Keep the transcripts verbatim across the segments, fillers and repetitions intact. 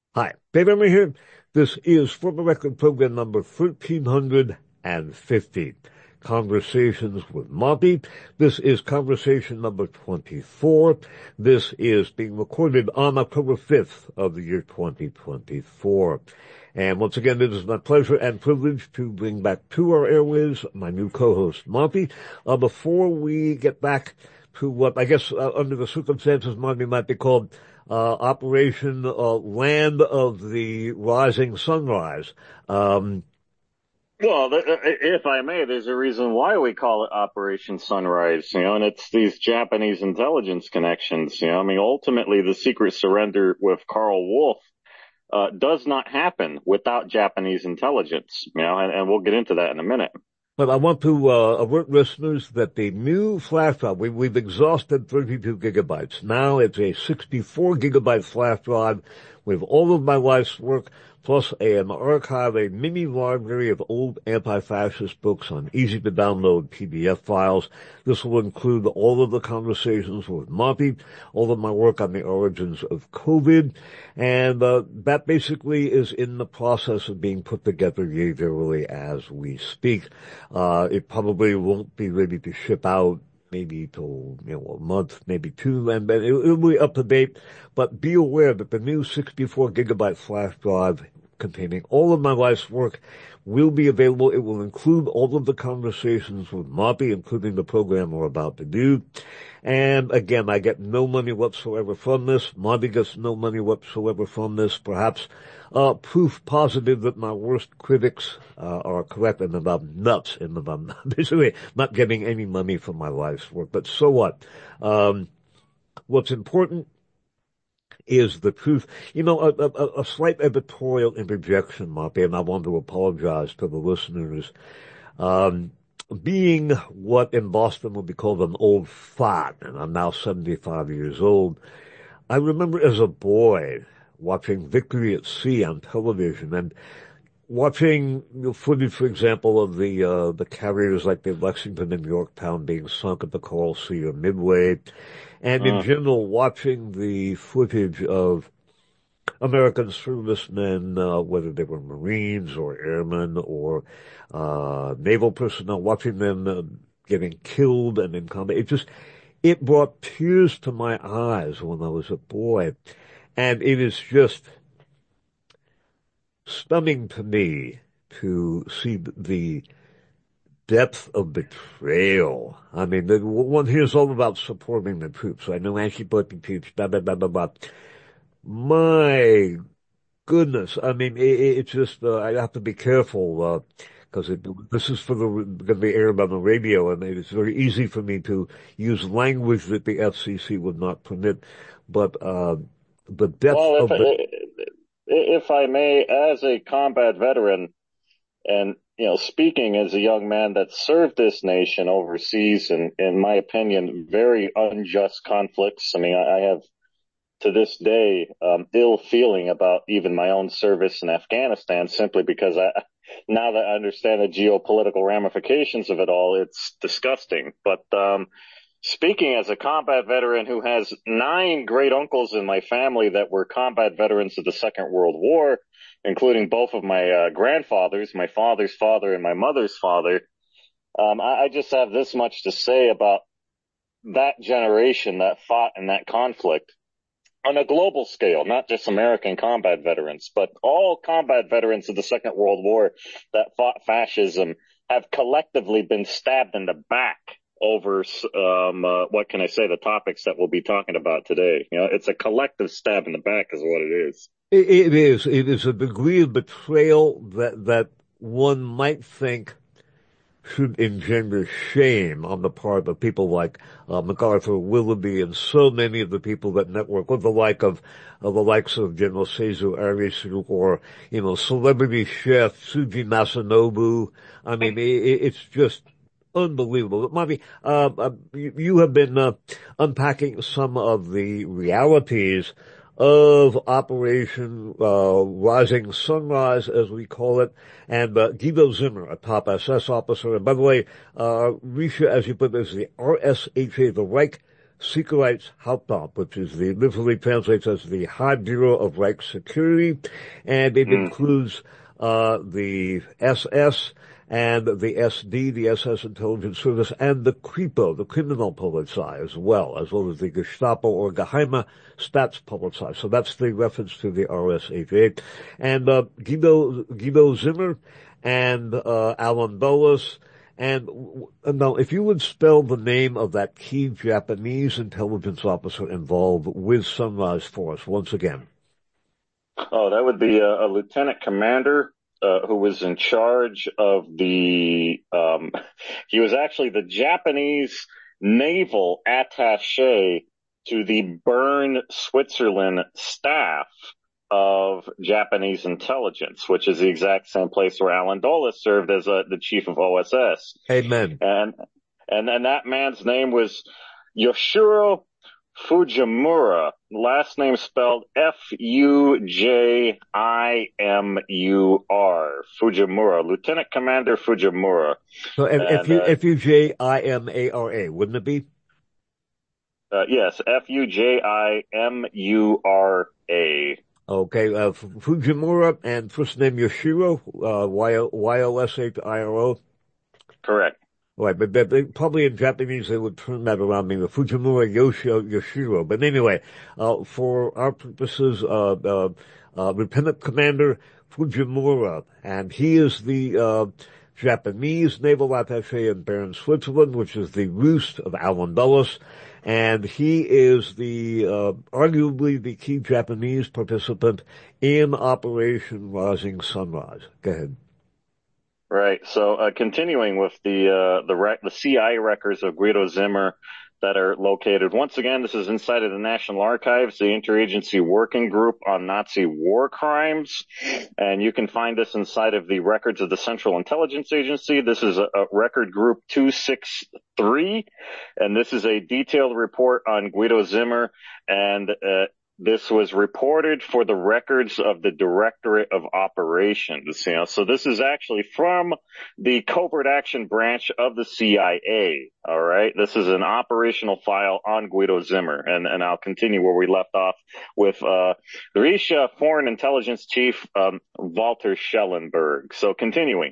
Hi, Dave Emory here. This is For the Record program number thirteen fifty, Conversations with Monty. This is conversation number twenty-four. This is being recorded on October fifth of the year twenty twenty-four. And once again, it is my pleasure and privilege to bring back to our airwaves my new co-host, Monty. Uh, before we get back to what I guess uh, under the circumstances Monty might be called uh, Operation uh, Land of the Rising Sunrise. Um, Well, th- th- if I may, there's a reason why we call it Operation Sunrise, you know, and it's these Japanese intelligence connections, you know. I mean, ultimately, the secret surrender with Karl Wolf uh, does not happen without Japanese intelligence, you know, and, and we'll get into that in a minute. But I want to uh, alert listeners that the new flash drive, we, we've exhausted thirty-two gigabytes. Now it's a sixty-four gigabyte flash drive with all of my wife's work, plus an archive, a mini library of old anti-fascist books on easy-to-download P D F files. This will include all of the conversations with Monty, all of my work on the origins of COVID, and uh, that basically is in the process of being put together literally as we speak. Uh, it probably won't be ready to ship out maybe till, you know, a month, maybe two, and then it, it'll be up to date. But be aware that the new sixty-four gigabyte flash drive containing all of my life's work will be available. It will include all of the conversations with Moppy, including the program we're about to do. And again, I get no money whatsoever from this. Moppy gets no money whatsoever from this. Perhaps uh, proof positive that my worst critics uh, are correct and that I'm nuts and that I'm basically not getting any money from my life's work. But so what? Um, what's important is the truth. You know, a, a, a slight editorial interjection, Moppy, and I want to apologize to the listeners. Um, being what in Boston would be called an old fart, and I'm now seventy-five years old, I remember as a boy watching Victory at Sea on television and watching footage, for example, of the uh, the carriers like the Lexington and Yorktown being sunk at the Coral Sea or Midway, and in Uh, general watching the footage of American servicemen, uh, whether they were Marines or airmen or uh, naval personnel, watching them uh, getting killed and in combat. It just it brought tears to my eyes when I was a boy, and it is just stunning to me to see the depth of betrayal. I mean, the, one hears all about supporting the troops. I know anti-bulletin troops, blah, blah, blah, blah, blah. My goodness. I mean, it, it's just, uh, I have to be careful, uh, because it, this is for the, going to be aired on the radio, and it's very easy for me to use language that the F C C would not permit. But, uh, the depth well, if of the, if I may, as a combat veteran, and you know, speaking as a young man that served this nation overseas, and in my opinion, very unjust conflicts. I mean, I, I have to this day um, ill feeling about even my own service in Afghanistan, simply because I, now that I understand the geopolitical ramifications of it all, it's disgusting. But um, speaking as a combat veteran who has nine great uncles in my family that were combat veterans of the Second World War, including both of my uh, grandfathers, my father's father and my mother's father, um, I, I just have this much to say about that generation that fought in that conflict on a global scale, not just American combat veterans, but all combat veterans of the Second World War that fought fascism have collectively been stabbed in the back over, um, uh, what can I say, the topics that we'll be talking about today. You know, it's a collective stab in the back is what it is. it, it is, it is a degree of betrayal that, that one might think should engender shame on the part of people like uh, MacArthur Willoughby and so many of the people that network with the like of, of the likes of General Seizu Arisu or, you know, celebrity chef Suji Masanobu. I mean, it, it's just unbelievable. But Mavi, uh, uh, you, you have been uh, unpacking some of the realities of Operation uh, Rising Sunrise, as we call it, and uh, Guido Zimmer, a top S S officer. And by the way, uh, Risha, as you put it, is the R S H A, the Reich Sicherheitshauptamt, which is the, literally translates as the High Bureau of Reich Security, and it Mm. includes uh the S S and the S D, the S S Intelligence Service, and the Kripo, the Kriminalpolizei as well, as well as the Gestapo or Geheime Staatspolizei. So that's the reference to the R S H A. And uh, Guido, Guido Zimmer and uh, Alan Dulles. And uh, now, if you would spell the name of that key Japanese intelligence officer involved with Sunrise for us once again. Oh, that would be a, a lieutenant commander uh, who was in charge of the, um, he was actually the Japanese naval attaché to the Bern, Switzerland staff of Japanese intelligence, which is the exact same place where Alan Dulles served as uh, the chief of O S S. Amen. And, and, and that man's name was Yoshiro Fujimura, last name spelled F U J I M U R, Fujimura, Lieutenant Commander Fujimura. So F, and, F, U, uh, F U J I M A R A, wouldn't it be? Uh, yes, F U J I M U R A. Okay, uh, Fujimura and first name Yoshiro, uh, Y O S H I R O. Correct. Right, but, but they, probably in Japanese they would turn that around, maybe Fujimura Yoshio Yoshiro. But anyway, uh, for our purposes, uh, uh, uh, Lieutenant Commander Fujimura, and he is the, uh, Japanese naval attaché in Bern, Switzerland, which is the roost of Alan Dulles. And he is the, uh, arguably the key Japanese participant in Operation Rising Sunrise. Go ahead. Right. So, uh, continuing with the, uh, the, rec- the C I A records of Guido Zimmer that are located. Once again, this is inside of the National Archives, the Interagency Working Group on Nazi War Crimes. And you can find this inside of the records of the Central Intelligence Agency. This is a, a record group two sixty-three. And this is a detailed report on Guido Zimmer. And, uh, this was reported for the records of the Directorate of Operations. You know, so this is actually from the Covert Action Branch of the C I A. All right. This is an operational file on Guido Zimmer. And, and I'll continue where we left off with, uh, Risha Foreign Intelligence Chief, um, Walter Schellenberg. So continuing.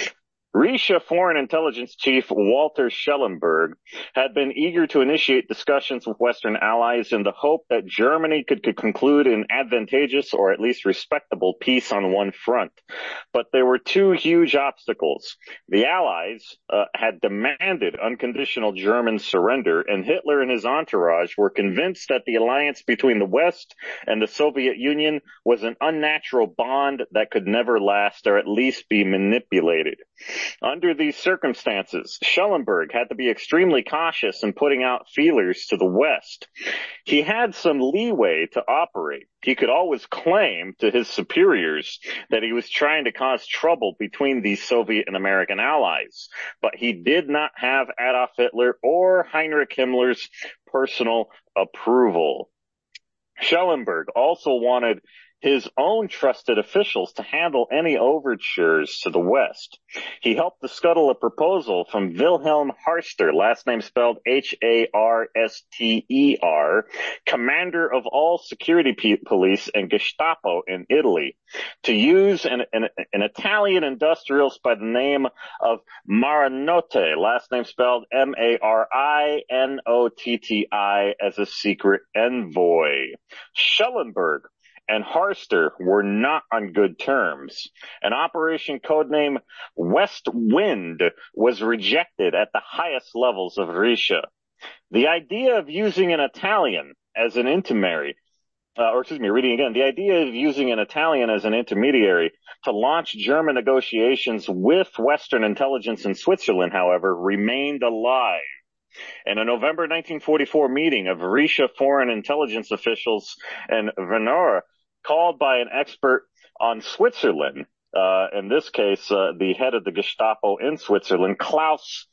Risha Foreign Intelligence Chief Walter Schellenberg had been eager to initiate discussions with Western allies in the hope that Germany could, could conclude an advantageous or at least respectable peace on one front. But there were two huge obstacles. The allies uh, had demanded unconditional German surrender, and Hitler and his entourage were convinced that the alliance between the West and the Soviet Union was an unnatural bond that could never last or at least be manipulated. Under these circumstances, Schellenberg had to be extremely cautious in putting out feelers to the West. He had some leeway to operate. He could always claim to his superiors that he was trying to cause trouble between the Soviet and American allies, but he did not have Adolf Hitler or Heinrich Himmler's personal approval. Schellenberg also wanted his own trusted officials to handle any overtures to the West. He helped to scuttle a proposal from Wilhelm Harster, last name spelled H A R S T E R, commander of all security p- police and Gestapo in Italy, to use an, an, an Italian industrialist by the name of Marinotti, last name spelled M A R I N O T T I, as a secret envoy. Schellenberg and Harster were not on good terms. An operation codename West Wind was rejected at the highest levels of Risha. The idea of using an Italian as an intermediary, uh, or excuse me, reading again, the idea of using an Italian as an intermediary to launch German negotiations with Western intelligence in Switzerland, however, remained alive. In a November nineteen forty-four meeting of Risha foreign intelligence officials and Venora, called by an expert on Switzerland, uh, in this case, uh, the head of the Gestapo in Switzerland, Klaus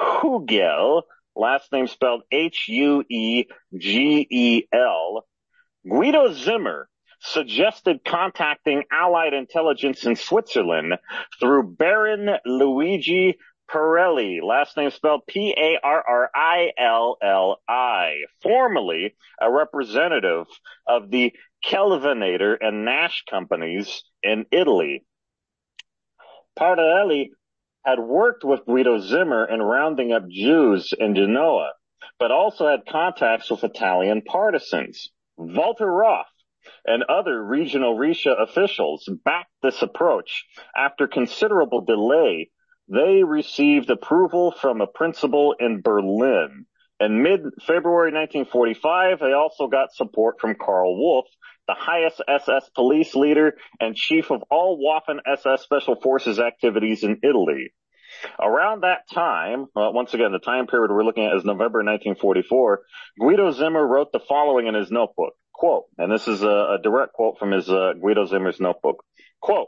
Hugel, last name spelled H U E G E L, Guido Zimmer suggested contacting Allied intelligence in Switzerland through Baron Luigi Parrilli, last name spelled P A R R I L L I, formerly a representative of the Kelvinator and Nash companies in Italy. Parrilli had worked with Guido Zimmer in rounding up Jews in Genoa, but also had contacts with Italian partisans. Walter Roth and other regional Risha officials backed this approach. After considerable delay, they received approval from a principal in Berlin. In mid-February nineteen forty-five, they also got support from Karl Wolff, the highest S S police leader and chief of all Waffen S S Special Forces activities in Italy. Around that time, uh, once again, the time period we're looking at is November nineteen forty-four, Guido Zimmer wrote the following in his notebook, quote, and this is a, a direct quote from his uh, Guido Zimmer's notebook, quote,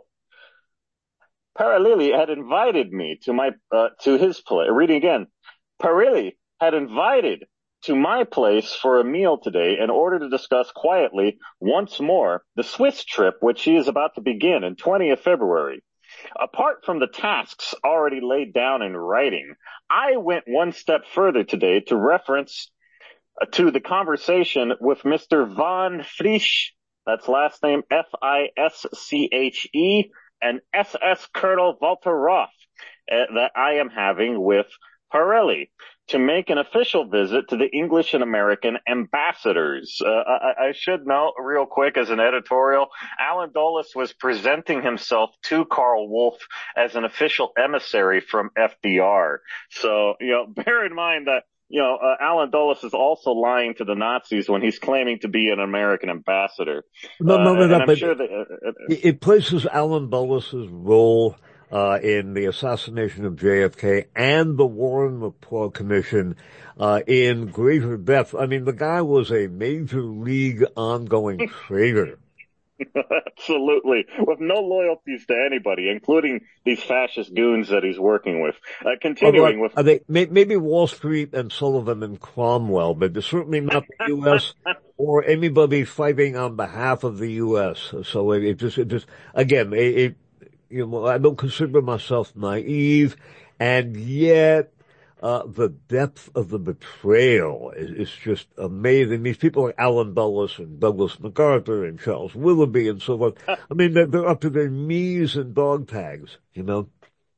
Parrilli had invited me to my, uh, to his place, reading again, Parrilli had invited to my place for a meal today in order to discuss quietly once more the Swiss trip which he is about to begin in twentieth February. Apart from the tasks already laid down in writing, I went one step further today to reference uh, to the conversation with Mister von Frisch, that's last name F I S C H E, and S S Colonel Walter Roth uh, that I am having with Parrilli to make an official visit to the English and American ambassadors. Uh, I, I should note real quick as an editorial, Alan Dulles was presenting himself to Karl Wolff as an official emissary from F D R. So, you know, bear in mind that, you know, uh, Alan Dulles is also lying to the Nazis when he's claiming to be an American ambassador. No, no, no, uh, no, I'm but sure that, uh, uh, it places Alan Dulles' role Uh, in the assassination of J F K and the Warren Report Commission uh, in greater depth. I mean, the guy was a major league ongoing traitor. Absolutely, with no loyalties to anybody, including these fascist goons that he's working with. Uh, continuing with, are they, maybe Wall Street and Sullivan and Cromwell, but they're certainly not the U S or anybody fighting on behalf of the U S. So it, it just, it just, again, it, it you know, I don't consider myself naive, and yet uh, the depth of the betrayal is, is just amazing. These people like Alan Dulles and Douglas MacArthur and Charles Willoughby and so forth, I mean, they're, they're up to their knees in dog tags, you know?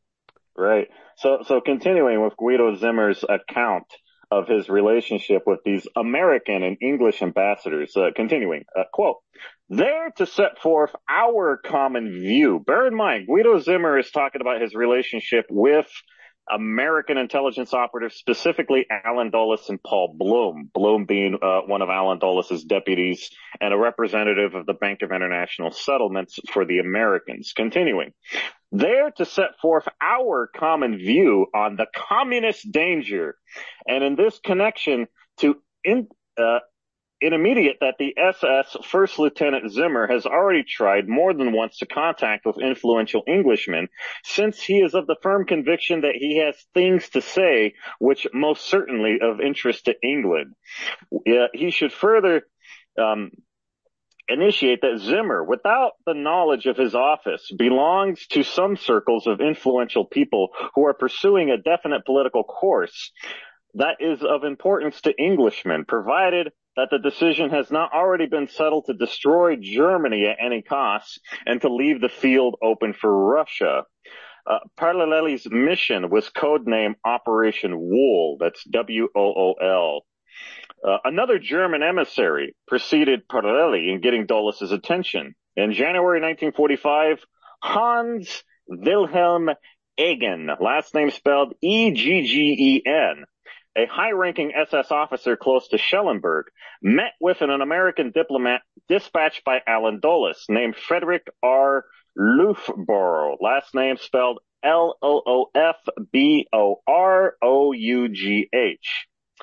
Right. So, so continuing with Guido Zimmer's account of his relationship with these American and English ambassadors, uh, continuing, uh, quote, there to set forth our common view. Bear in mind, Guido Zimmer is talking about his relationship with American intelligence operatives, specifically Alan Dulles and Paul Bloom. Bloom being uh, one of Alan Dulles' deputies and a representative of the Bank of International Settlements for the Americans. Continuing, there to set forth our common view on the communist danger, and in this connection to in, uh, intermediate that the S S First Lieutenant Zimmer has already tried more than once to contact with influential Englishmen, since he is of the firm conviction that he has things to say which most certainly of interest to England. Uh, he should further um, initiate that Zimmer, without the knowledge of his office, belongs to some circles of influential people who are pursuing a definite political course that is of importance to Englishmen, provided that the decision has not already been settled to destroy Germany at any cost and to leave the field open for Russia. Uh, Parrilli's mission was codenamed Operation Wool. That's W O O L. Uh, another German emissary preceded Parrilli in getting Dulles' attention. In January nineteen forty-five, Hans Wilhelm Egen, last name spelled E G G E N, a high-ranking S S officer close to Schellenberg, met with an American diplomat dispatched by Alan Dulles named Frederick R. Loofborough, last name spelled L O O F B O R O U G H.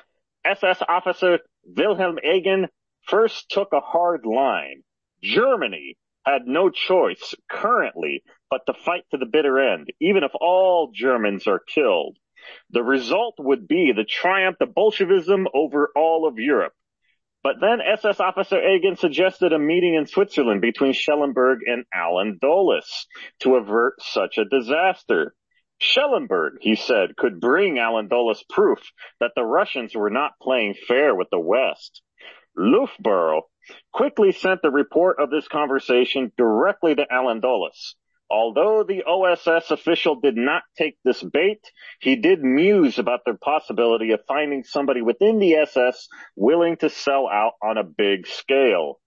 S S officer Wilhelm Egen first took a hard line. Germany had no choice currently but to fight to the bitter end, even if all Germans are killed. The result would be the triumph of Bolshevism over all of Europe. But then S S officer Egen suggested a meeting in Switzerland between Schellenberg and Alan Dulles to avert such a disaster. Schellenberg, he said, could bring Allen Dulles proof that the Russians were not playing fair with the West. Loughborough quickly sent the report of this conversation directly to Allen Dulles. Although the O S S official did not take this bait, he did muse about the possibility of finding somebody within the S S willing to sell out on a big scale.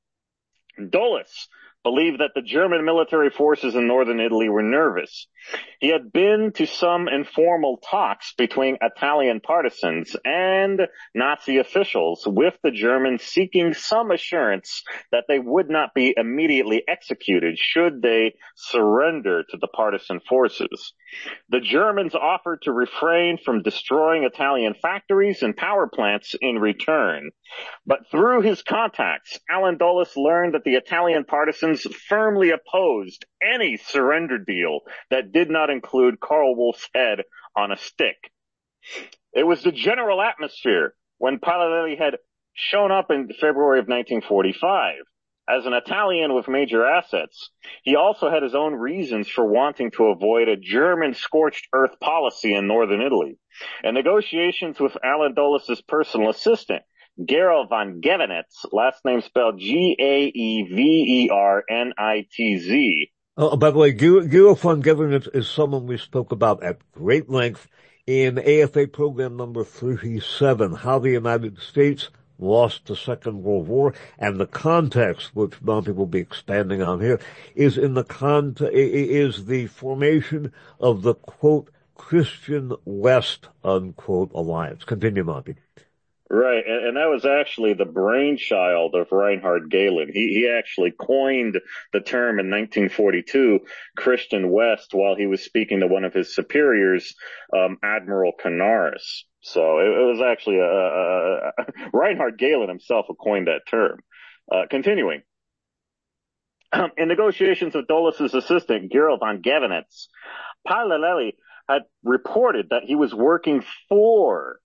Dulles believed that the German military forces in northern Italy were nervous. He had been to some informal talks between Italian partisans and Nazi officials, with the Germans seeking some assurance that they would not be immediately executed should they surrender to the partisan forces. The Germans offered to refrain from destroying Italian factories and power plants in return. But through his contacts, Allen Dulles learned that the Italian partisans firmly opposed any surrender deal that did not include Karl Wolff's head on a stick. It was the general atmosphere when Paolelli had shown up in February of nineteen forty-five. As an Italian with major assets, he also had his own reasons for wanting to avoid a German scorched earth policy in northern Italy. And negotiations with Allen Dulles' personal assistant, Gero von Gevenitz, last name spelled G A E V E R N I T Z. Oh, by the way, Gero von Gevenitz is someone we spoke about at great length in A F A program number thirty-seven, How the United States Lost the Second World War, and the context, which Monty will be expanding on here, is in the con- is the formation of the, quote, Christian West, unquote, alliance. Continue, Monty. Right, and, and that was actually the brainchild of Reinhard Gehlen. He, he actually coined the term in nineteen forty-two, Christian West, while he was speaking to one of his superiors, um, Admiral Canaris. So it, it was actually a, a, a Reinhard Gehlen himself who coined that term. Uh, continuing. Um, in negotiations with Dulles' assistant, Gero von Gevenitz, Paolelli had reported that he was working for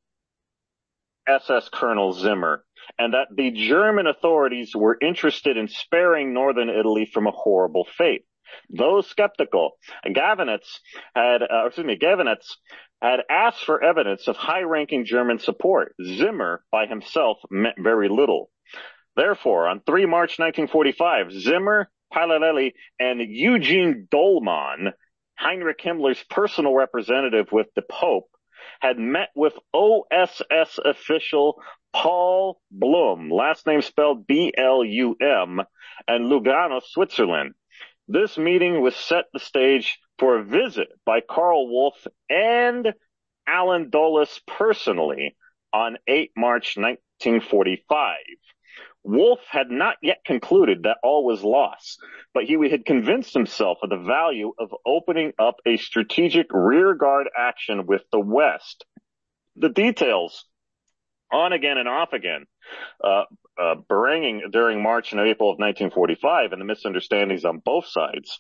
S S Colonel Zimmer, and that the German authorities were interested in sparing northern Italy from a horrible fate. Though skeptical, Gevenitz had, uh, excuse me, Gevenitz had asked for evidence of high-ranking German support. Zimmer, by himself, meant very little. Therefore, on the third of March nineteen forty-five, Zimmer, Paolelli, and Eugene Dollmann, Heinrich Himmler's personal representative with the Pope, had met with O S S official Paul Blum, last name spelled B L U M, and Lugano, Switzerland. This meeting was set the stage for a visit by Karl Wolff and Allen Dulles personally on the eighth of March nineteen forty-five. Wolff had not yet concluded that all was lost, but he had convinced himself of the value of opening up a strategic rearguard action with the West. The details, on again and off again, uh, uh, bringing during March and April of nineteen forty-five, and the misunderstandings on both sides,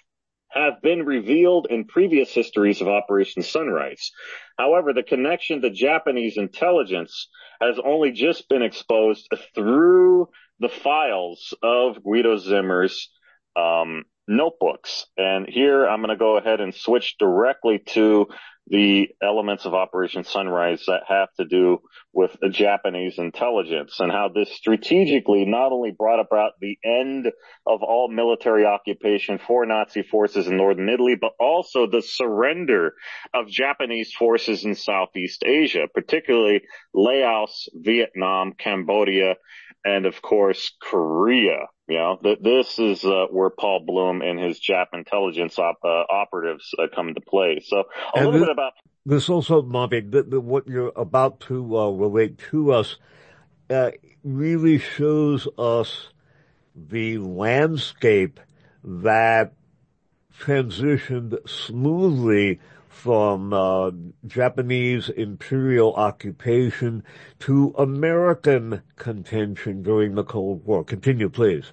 have been revealed in previous histories of Operation Sunrise. However, the connection to Japanese intelligence has only just been exposed through the files of Guido Zimmer's um, notebooks. And here I'm going to go ahead and switch directly to the elements of Operation Sunrise that have to do with the Japanese intelligence and how this strategically not only brought about the end of all military occupation for Nazi forces in northern Italy, but also the surrender of Japanese forces in Southeast Asia, particularly Laos, Vietnam, Cambodia, and of course Korea. You know, th- this is uh, where Paul Bloom and his Jap intelligence op- uh, operatives uh, come into play. So a and little this, bit about this also, Monty, the, the, what you're about to uh, relate to us uh, really shows us the landscape that transitioned smoothly from uh, Japanese imperial occupation to American contention during the Cold War. Continue, please.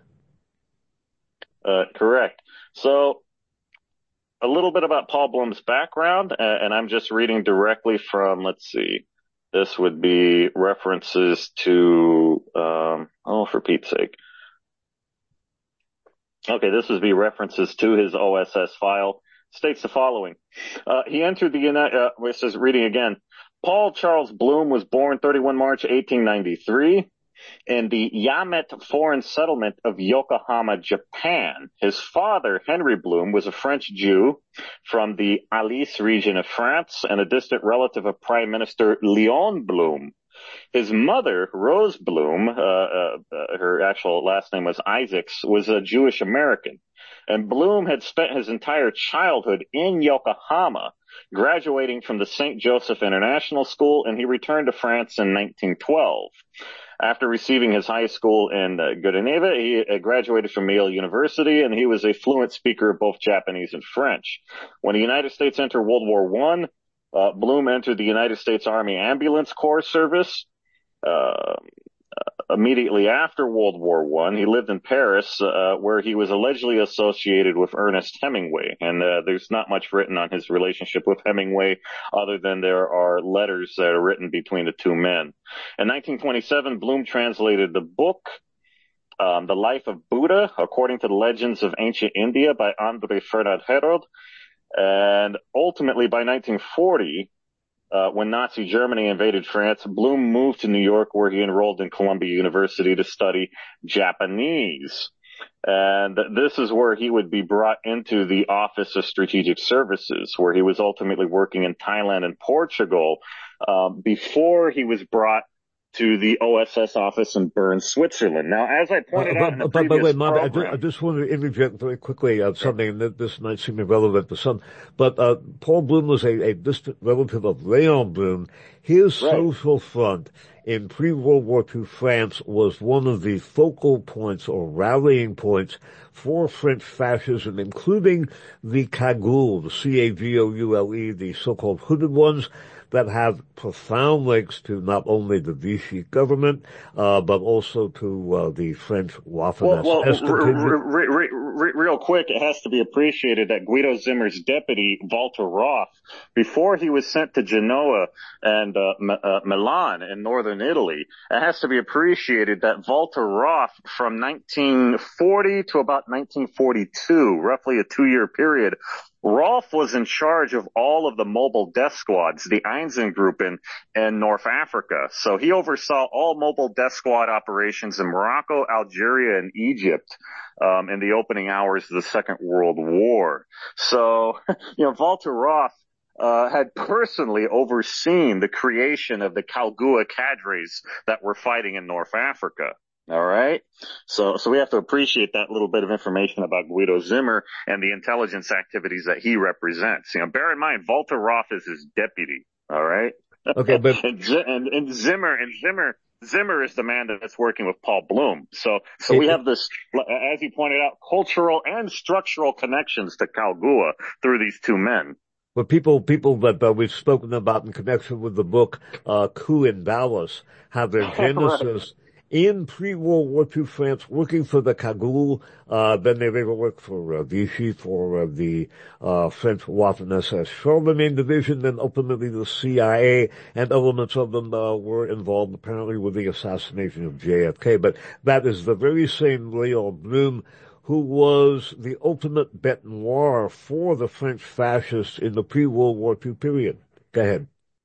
Uh, correct. So a little bit about Paul Bloom's background, uh, and I'm just reading directly from, let's see, this would be references to, um, oh, for Pete's sake. Okay, this would be references to his O S S file. states the following. Uh, he entered the United, uh, this is reading again. Paul Charles Bloom was born thirty-first of March, eighteen ninety-three. In the Yamet foreign settlement of Yokohama, Japan. His father, Henry Bloom, was a French Jew from the Alise region of France and a distant relative of Prime Minister Léon Blum. His mother, Rose Bloom, uh, uh, uh, her actual last name was Isaacs, was a Jewish American. And Bloom had spent his entire childhood in Yokohama, graduating from the Saint Joseph International School, and he returned to France in nineteen twelve. After receiving his high school in uh, Godeneva, he uh, graduated from Yale University, and he was a fluent speaker of both Japanese and French. When the United States entered World War One, uh, Bloom entered the United States Army Ambulance Corps service. Uh, immediately after World War One, he lived in Paris, uh, where he was allegedly associated with Ernest Hemingway. And uh, there's not much written on his relationship with Hemingway, other than there are letters that are written between the two men. In nineteen twenty-seven, Bloom translated the book, um, The Life of Buddha, According to the Legends of Ancient India by André Fernand Herold. And ultimately, by nineteen forty, Uh, when Nazi Germany invaded France, Bloom moved to New York, where he enrolled in Columbia University to study Japanese. And this is where he would be brought into the Office of Strategic Services, where he was ultimately working in Thailand and Portugal, um, before he was brought to the O S S office in Bern, Switzerland. Now, as I pointed uh, out in the but, previous by the way, Bob, I, program, I just want to interject very quickly on something that this might seem irrelevant to some, but uh, Paul Bloom was a, a distant relative of Léon Blum. His right. social front in pre-World War Two France was one of the focal points or rallying points for French fascism, including the Cagoule, the C A G O U L E, the so-called hooded ones, that have profound links to not only the Vichy government, uh, but also to uh, the French Waffen-S Well, well contingent. r- r- r- r- real quick, it has to be appreciated that Guido Zimmer's deputy, Walter Roth, before he was sent to Genoa and uh, M- uh, Milan in northern Italy, it has to be appreciated that Walter Roth, from nineteen forty to about nineteen forty-two, roughly a two-year period, Rolf was in charge of all of the mobile death squads, the Einsatzgruppen in North Africa. So he oversaw all mobile death squad operations in Morocco, Algeria, and Egypt um, in the opening hours of the Second World War. So, you know, Walter Roth uh, had personally overseen the creation of the Kalgua cadres that were fighting in North Africa. All right. So, so we have to appreciate that little bit of information about Guido Zimmer and the intelligence activities that he represents. You know, bear in mind, Walter Roth is his deputy. All right. Okay, but and, and, and Zimmer and Zimmer Zimmer is the man that's working with Paul Bloom. So, so it, we have this, as you pointed out, cultural and structural connections to Kalgua through these two men. But people, people that uh, we've spoken about in connection with the book, uh, Coup in Dallas, have their genesis right. in pre-World War Two France, working for the Cagoule. Uh, then they later worked for uh, Vichy, for uh, the uh, French Waffen-S S Charlemagne division, then ultimately the C I A, and elements of them uh, were involved apparently with the assassination of J F K. But that is the very same Léon Blum who was the ultimate bête noire for the French fascists in the pre-World War Two period. Go ahead.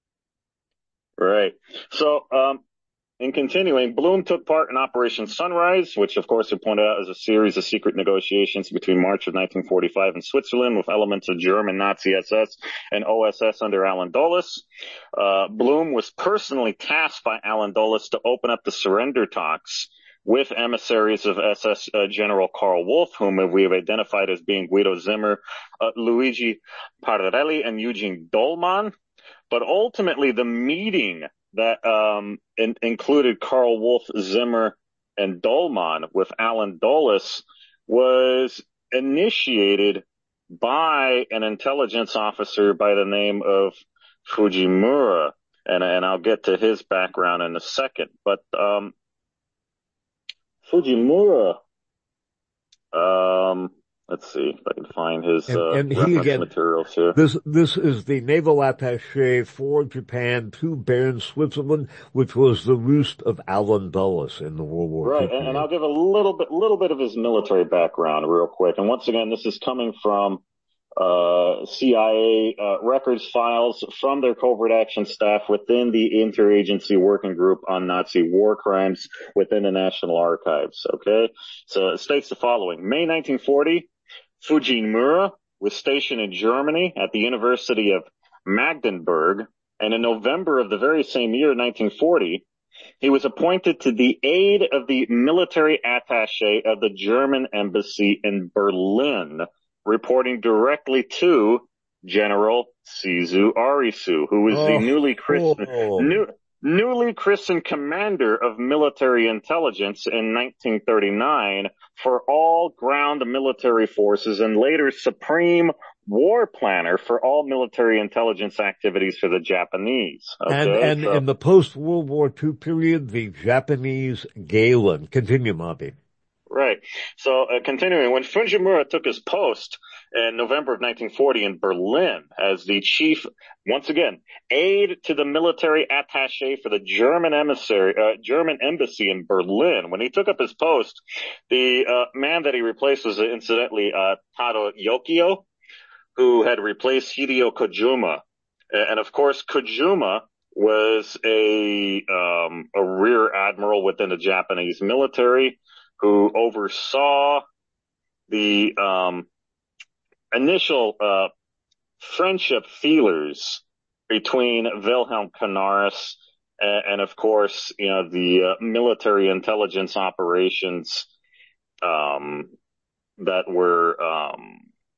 Right. So, um, in continuing, Bloom took part in Operation Sunrise, which of course, we pointed out, is a series of secret negotiations between March of nineteen forty-five in Switzerland with elements of German Nazi S S and O S S under Allen Dulles. Uh, Bloom was personally tasked by Allen Dulles to open up the surrender talks with emissaries of S S uh, General Karl Wolff, whom we have identified as being Guido Zimmer, uh, Luigi Parelli, and Eugene Dolman. But ultimately, the meeting that um, in, included Karl Wolff, Zimmer, and Dolman with Allen Dulles was initiated by an intelligence officer by the name of Fujimura, and, and I'll get to his background in a second. But um, Fujimura, um, let's see if I can find his and, uh, and he, reference again, materials here. This this is the naval attaché for Japan to Bern, Switzerland, which was the roost of Allen Dulles in the World War Right, Two. and, and I'll give a little bit, little bit of his military background real quick. And once again, this is coming from uh, C I A uh, records files from their covert action staff within the Interagency Working Group on Nazi War Crimes within the National Archives. Okay, so it states the following: May nineteen forty, Fujimura was stationed in Germany at the University of Magdeburg, and in November of the very same year, nineteen forty, he was appointed to the aid of the military attaché of the German embassy in Berlin, reporting directly to General Sizu Arisu, who was the Oh, newly christened, oh. new, newly christened commander of military intelligence in nineteen thirty-nine for all ground military forces, and later supreme war planner for all military intelligence activities for the Japanese. And, Okay, and so in the post-World War Two period, the Japanese Galen. Continue, Mobby. right. So uh, continuing, when Fujimura took his post in November of nineteen forty in Berlin as the chief, once again, aide to the military attaché for the German emissary, uh, German embassy in Berlin, when he took up his post, the uh, man that he replaced was uh, incidentally uh, Tado Yokio, who had replaced Hideo Kojima. And of course, Kojima was a um, a rear admiral within the Japanese military who oversaw the um, initial uh, friendship feelers between Wilhelm Canaris and, and, of course, you know, the uh, military intelligence operations um, that were, um,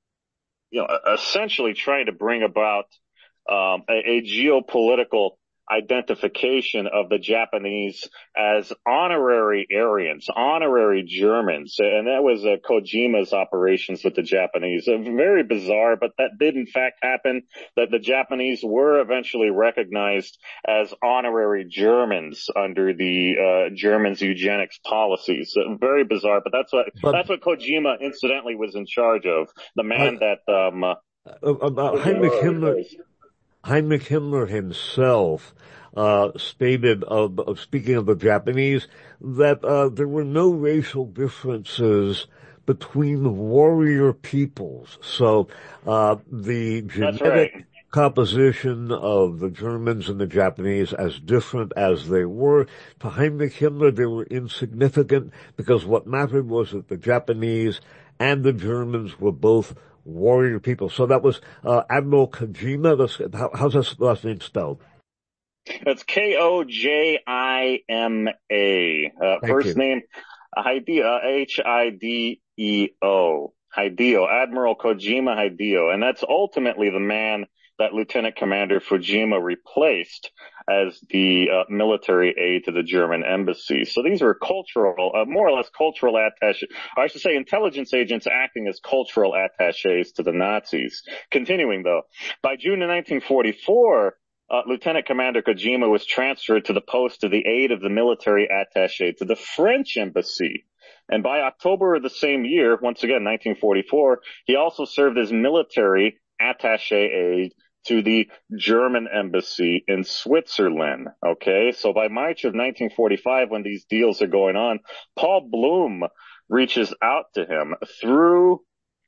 you know, essentially trying to bring about um, a, a geopolitical identification of the Japanese as honorary Aryans, honorary Germans. And that was uh, Kojima's operations with the Japanese. Uh, very bizarre, but that did in fact happen, that the Japanese were eventually recognized as honorary Germans under the uh, Germans' eugenics policies. Uh, very bizarre, but that's what, But that's what Kojima incidentally was in charge of. The uh, man that, um, uh, about Heinrich Himmler, Heinrich Himmler himself uh, stated, of, of speaking of the Japanese, that uh, there were no racial differences between the warrior peoples. So uh, the that's right. genetic composition of the Germans and the Japanese, as different as they were, to Heinrich Himmler, they were insignificant, because what mattered was that the Japanese and the Germans were both warrior people. So that was uh, Admiral Kojima. That's, how, how's his last name spelled? That's K O J I M A. Uh, Thank first you. name, Hideo, H I D E O. Hideo, Admiral Kojima Hideo. And that's ultimately the man that Lieutenant Commander Fujima replaced as the uh, military aide to the German embassy. So these were cultural, uh, more or less cultural attaches, or I should say intelligence agents acting as cultural attaches to the Nazis. Continuing though, by June of nineteen forty-four, Uh, Lieutenant Commander Kojima was transferred to the post of the aide of the military attaché to the French embassy. And by October of the same year, once again, nineteen forty-four, he also served as military attaché aide to the German embassy in Switzerland. Okay. So by March of nineteen forty-five, when these deals are going on, Paul Bloom reaches out to him through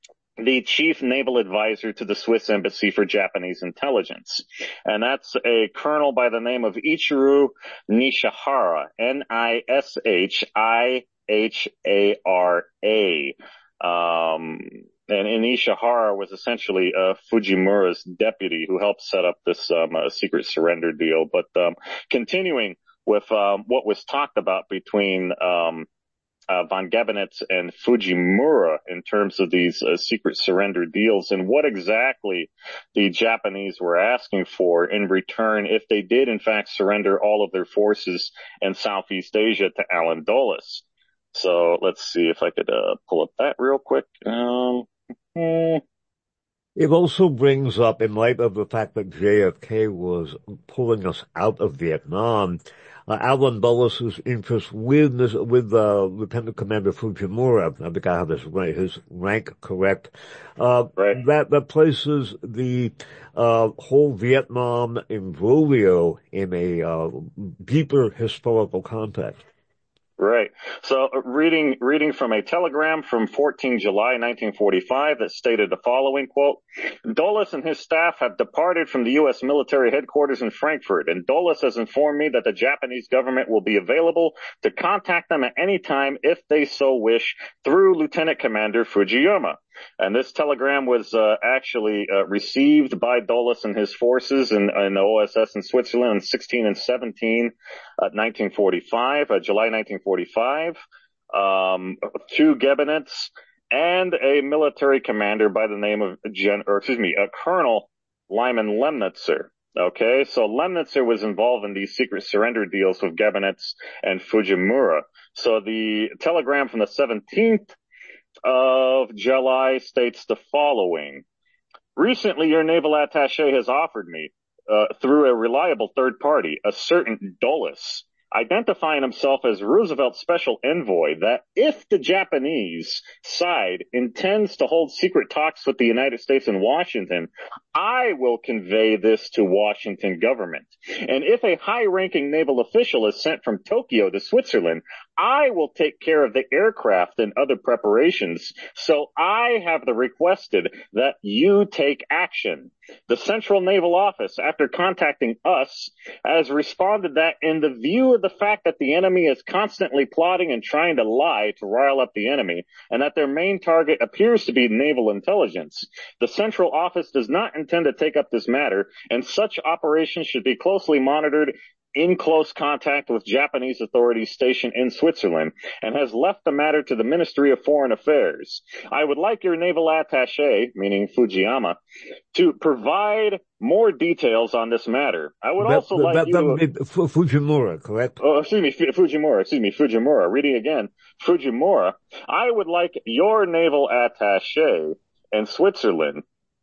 the chief naval advisor to the Swiss embassy for Japanese intelligence. And that's a colonel by the name of Ichiro Nishihara, N I S H I H A R A. Um, and Nishihara was essentially uh, Fujimura's deputy who helped set up this um, uh, secret surrender deal. But um, continuing with um, what was talked about between um, Uh, von Gebnitz and Fujimura in terms of these uh, secret surrender deals, and what exactly the Japanese were asking for in return if they did in fact surrender all of their forces in Southeast Asia to Allen Dulles. So let's see if I could uh, pull up that real quick. Um, hmm. It also brings up, in light of the fact that J F K was pulling us out of Vietnam, uh, Allen Dulles' interest with this, with uh, Lieutenant Commander Fujimura, I think I have his, his rank correct, uh, Right. that, that places the uh, whole Vietnam imbroglio in a uh, deeper historical context. Right. So uh, reading, reading from a telegram from fourteenth of July, nineteen forty-five that stated the following quote, Dulles and his staff have departed from the U S military headquarters in Frankfurt, and Dulles has informed me that the Japanese government will be available to contact them at any time if they so wish through Lieutenant Commander Fujiyama. And this telegram was uh, actually uh, received by Dulles and his forces in, in the O S S in Switzerland on sixteen and seventeen, uh, nineteen forty-five, uh, July nineteen forty-five, um, two Gebennets, and a military commander by the name of Gen, or excuse me, uh, Colonel Lyman Lemnitzer. Okay, so Lemnitzer was involved in these secret surrender deals with Gebennets and Fujimura. So the telegram from the seventeenth of July states the following. Recently, your naval attaché has offered me, uh, through a reliable third party, a certain Dulles, identifying himself as Roosevelt's special envoy, that if the Japanese side intends to hold secret talks with the United States in Washington, I will convey this to Washington government. And if a high-ranking naval official is sent from Tokyo to Switzerland, I will take care of the aircraft and other preparations. So I have the requested that you take action. The Central Naval Office, after contacting us, has responded that in the view of the fact that the enemy is constantly plotting and trying to lie to rile up the enemy, and that their main target appears to be naval intelligence, the Central Office does not intend to take up this matter, and such operations should be closely monitored in close contact with Japanese authorities stationed in Switzerland, and has left the matter to the Ministry of Foreign Affairs. I would like your naval attaché, meaning Fujiyama, to provide more details on this matter. I would That, also that, like that, you that to... would be Fujimura, correct? Oh, excuse me, Fujimura, excuse me, Fujimura. Reading again, Fujimura. I would like your naval attaché in Switzerland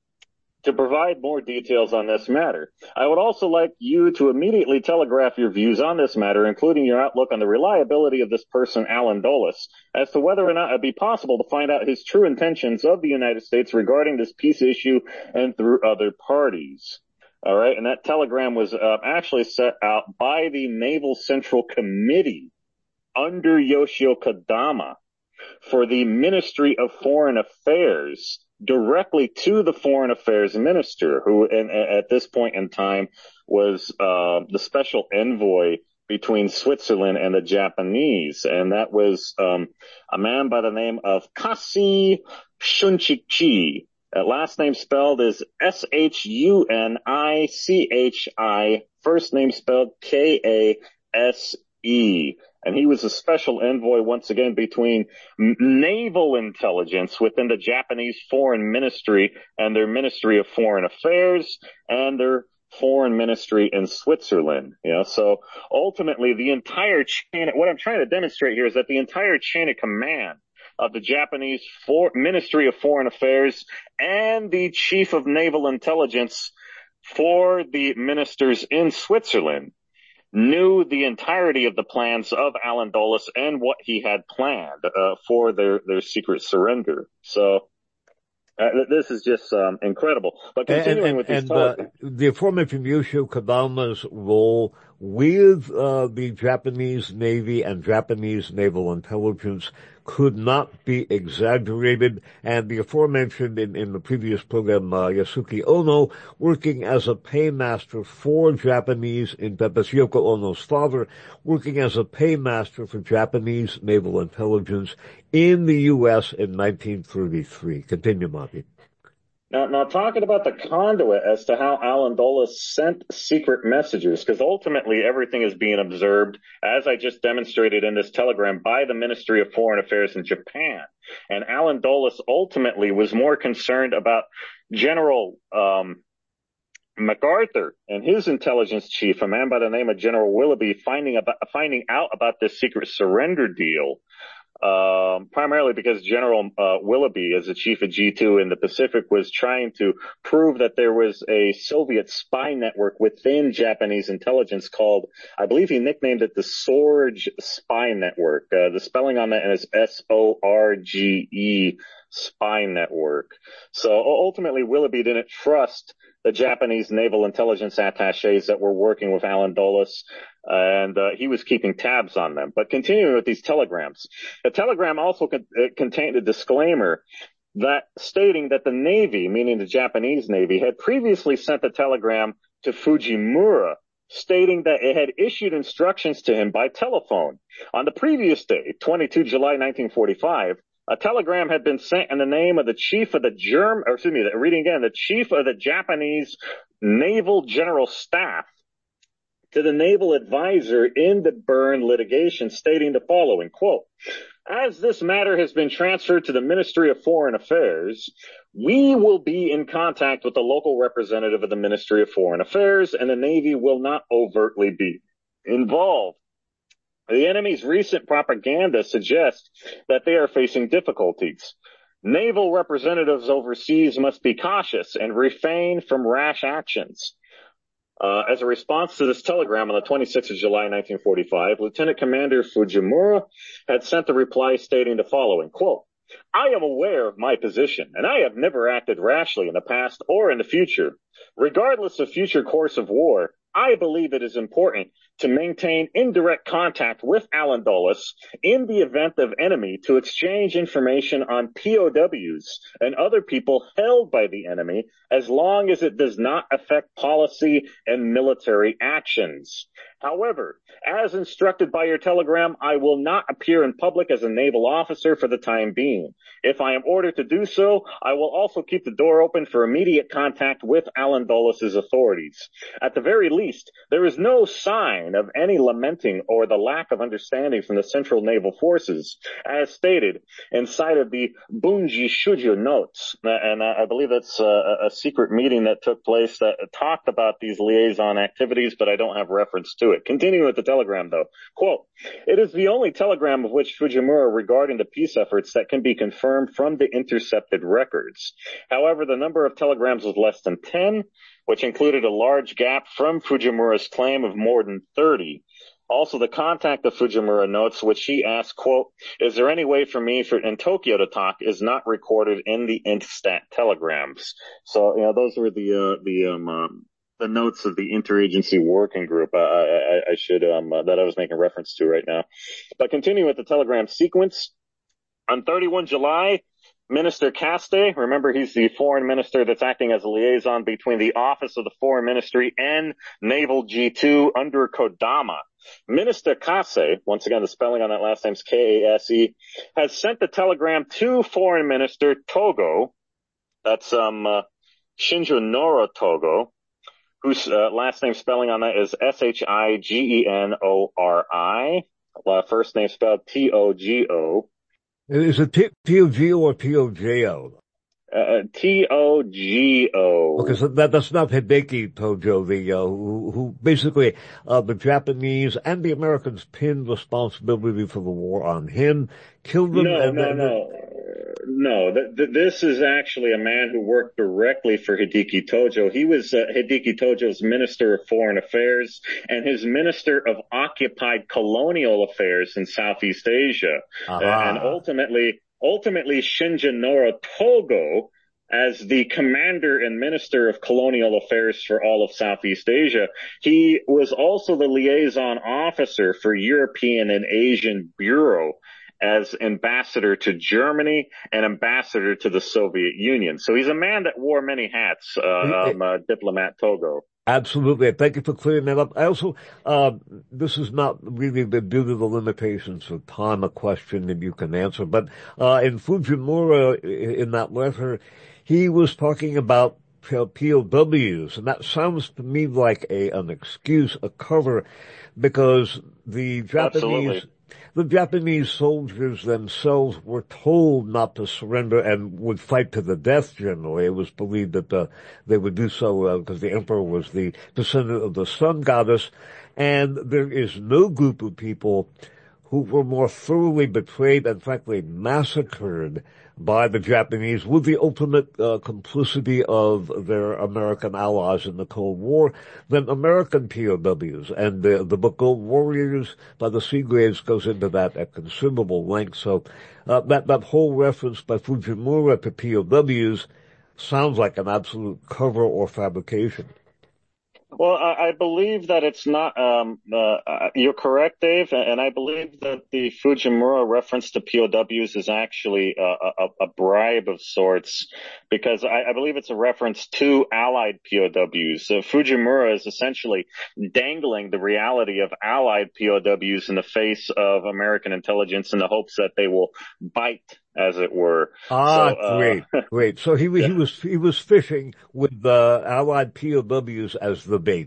to provide more details on this matter. I would also like you to immediately telegraph your views on this matter, including your outlook on the reliability of this person, Alan Dulles, as to whether or not it'd be possible to find out his true intentions of the United States regarding this peace issue and through other parties. All right, and that telegram was uh, actually set out by the Naval Central Committee under Yoshio Kodama for the Ministry of Foreign Affairs, directly to the Foreign Affairs Minister, who in, at this point in time was uh, the special envoy between Switzerland and the Japanese. And that was um, a man by the name of Kasi Shunchichi. Uh, last name spelled is S H U N I C H I, first name spelled K A S E. And he was a special envoy, once again, between naval intelligence within the Japanese Foreign Ministry and their Ministry of Foreign Affairs and their foreign ministry in Switzerland. You know, so ultimately the entire chain, what I'm trying to demonstrate here is that the entire chain of command of the Japanese For- Ministry of Foreign Affairs and the Chief of Naval Intelligence for the ministers in Switzerland knew the entirety of the plans of Alan Dulles and what he had planned uh, for their, their secret surrender. So uh, this is just um, incredible. But continuing and, and, with these and uh, the aforementioned Yoshio Kodama's role with uh, the Japanese Navy and Japanese naval intelligence could not be exaggerated, and the aforementioned in, in the previous program, uh, Yasuki Ono, working as a paymaster for Japanese, in that's Yoko Ono's father, working as a paymaster for Japanese naval intelligence in the U S in nineteen thirty-three. Continue, Monty. Now, now talking about the conduit as to how Alan Dulles sent secret messages, because ultimately everything is being observed, as I just demonstrated in this telegram, by the Ministry of Foreign Affairs in Japan. And Alan Dulles ultimately was more concerned about General um, MacArthur and his intelligence chief, a man by the name of General Willoughby, finding about finding out about this secret surrender deal. Um, primarily because General uh, Willoughby, as the chief of G two in the Pacific, was trying to prove that there was a Soviet spy network within Japanese intelligence called, I believe he nicknamed it the Sorge Spy Network. Uh, the spelling on that is S O R G E, Spy Network. So ultimately, Willoughby didn't trust the Japanese naval intelligence attachés that were working with Alan Dulles. and uh, he was keeping tabs on them. But continuing with these telegrams, the telegram also con- contained a disclaimer that stating that the Navy, meaning the Japanese Navy, had previously sent a telegram to Fujimura stating that it had issued instructions to him by telephone. On the previous day, the twenty-second of July nineteen forty-five, a telegram had been sent in the name of the chief of the German, or excuse me, reading again, the chief of the Japanese Naval General Staff to the naval advisor in the Bern litigation, stating the following, quote, "As this matter has been transferred to the Ministry of Foreign Affairs, we will be in contact with the local representative of the Ministry of Foreign Affairs, and the Navy will not overtly be involved. The enemy's recent propaganda suggests that they are facing difficulties. Naval representatives overseas must be cautious and refrain from rash actions." Uh, as a response to this telegram on the twenty-sixth of July nineteen forty-five, Lieutenant Commander Fujimura had sent a reply stating the following, quote, "I am aware of my position, and I have never acted rashly in the past or in the future. Regardless of future course of war, I believe it is important to maintain indirect contact with Allen Dulles in the event of enemy to exchange information on P O Ws and other people held by the enemy as long as it does not affect policy and military actions. However, as instructed by your telegram, I will not appear in public as a naval officer for the time being. If I am ordered to do so, I will also keep the door open for immediate contact with Allen Dulles' authorities. At the very least, there is no sign of any lamenting or the lack of understanding from the Central Naval Forces, as stated inside of the Bunji Shujo notes." And I believe that's a, a secret meeting that took place that talked about these liaison activities, but I don't have reference to it. Continuing with the telegram, though, quote, "It is the only telegram of which Fujimura regarding the peace efforts that can be confirmed from the intercepted records. However, the number of telegrams was less than ten, which included a large gap from Fujimura's claim of more than thirty. Also, the contact of Fujimura notes, which he asked, quote, is there any way for me for in Tokyo to talk, is not recorded in the Instat telegrams. So, you know, those were the, uh, the, um, um, the notes of the interagency working group, uh, I, I should, um, uh, that I was making reference to right now. But continuing with the telegram sequence, on thirty-first of July, Minister Caste, remember he's the foreign minister that's acting as a liaison between the Office of the Foreign Ministry and Naval G two under Kodama. Minister Kase, once again the spelling on that last name is K A S E, has sent the telegram to Foreign Minister Togo, that's um uh, Shinjo Noro Togo, whose uh, last name spelling on that is S H I G E N O R I, uh, first name spelled T O G O. Is it T O G O or T O J O? Uh, T O G O. Okay, so that, that's not Hideki Tojo, the, uh, who, who basically, uh, the Japanese and the Americans pinned responsibility for the war on him, killed him. No, and, no, and, no. No, th- th- this is actually a man who worked directly for Hideki Tojo. He was uh, Hideki Tojo's Minister of Foreign Affairs and his Minister of Occupied Colonial Affairs in Southeast Asia. Uh, and ultimately, ultimately Shinjanora Togo, as the commander and minister of colonial affairs for all of Southeast Asia, he was also the liaison officer for European and Asian Bureau as ambassador to Germany and ambassador to the Soviet Union. So he's a man that wore many hats, uh, um, uh, diplomat Togo. Absolutely. Thank you for clearing that up. I also, uh, this is not really the, due to the limitations of time, a question that you can answer, but, uh, in Fujimura, in that letter, he was talking about P O Ws, and that sounds to me like a, an excuse, a cover, because the Japanese, Absolutely. the Japanese soldiers themselves were told not to surrender and would fight to the death generally. It was believed that uh, they would do so uh, because the emperor was the descendant of the sun goddess. And there is no group of people who were more thoroughly betrayed and frankly massacred by the Japanese with the ultimate uh, complicity of their American allies in the Cold War than American P O Ws. And the, the book Gold Warriors by the Seagraves goes into that at considerable length. So uh, that, that whole reference by Fujimura to P O Ws sounds like an absolute cover or fabrication. Well, I, I believe that it's not, um, uh, you're correct, Dave, and I believe that the Fujimura reference to P O Ws is actually a, a, a bribe of sorts, because I, I believe it's a reference to Allied P O Ws. So Fujimura is essentially dangling the reality of Allied P O Ws in the face of American intelligence in the hopes that they will bite, as it were. Ah, So, uh, great, great. So he wa- he yeah. was he was fishing with the Allied P O Ws as the bait.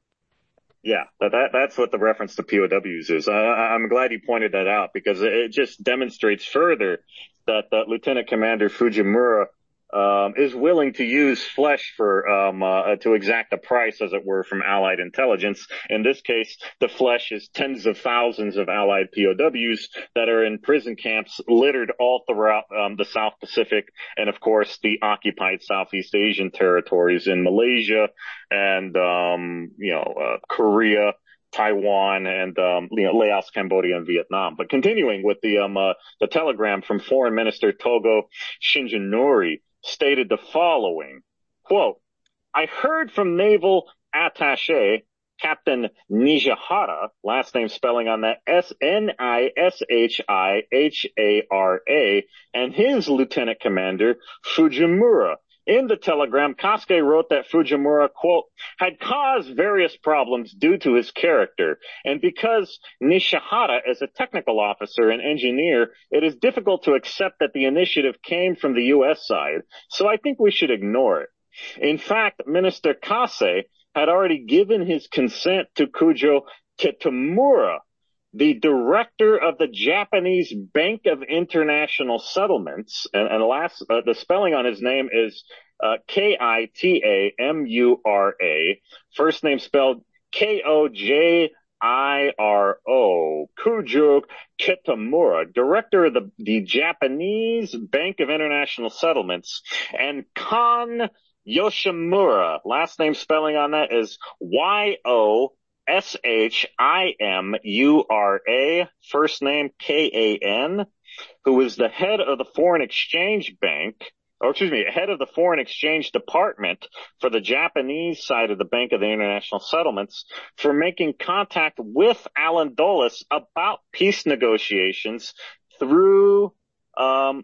Yeah, that, that that's what the reference to P O Ws is. I, I'm glad you pointed that out because it just demonstrates further that, that Lieutenant Commander Fujimura um, is willing to use flesh for um, uh, to exact a price, as it were, from Allied intelligence. In this case, the flesh is tens of thousands of Allied P O Ws that are in prison camps littered all throughout um, the South Pacific and, of course, the occupied Southeast Asian territories in Malaysia and um, you know uh, Korea, Taiwan, and um, you know, Laos, Cambodia, and Vietnam. But continuing with the um, uh, the telegram from Foreign Minister Togo Shinjanori stated the following, quote, I heard from Naval Attaché Captain Nishihara, last name spelling on that S N I S H I H A R A, and his Lieutenant Commander Fujimura. In the telegram, Kasuke wrote that Fujimura, quote, had caused various problems due to his character, and because Nishihara is a technical officer and engineer, it is difficult to accept that the initiative came from the U S side, so I think we should ignore it. In fact, Minister Kase had already given his consent to Kujo Kitamura, the director of the Japanese Bank of International Settlements, and, and last, uh, the spelling on his name is uh, K I T A M U R A, first name spelled K O J I R O, Kujo Kitamura, director of the, the Japanese Bank of International Settlements, and Kan Yoshimura, last name spelling on that is Y O S H I M U R A, first name K A N, who is the head of the Foreign Exchange Bank, or excuse me, head of the Foreign Exchange Department for the Japanese side of the Bank of the International Settlements, for making contact with Alan Dulles about peace negotiations through um,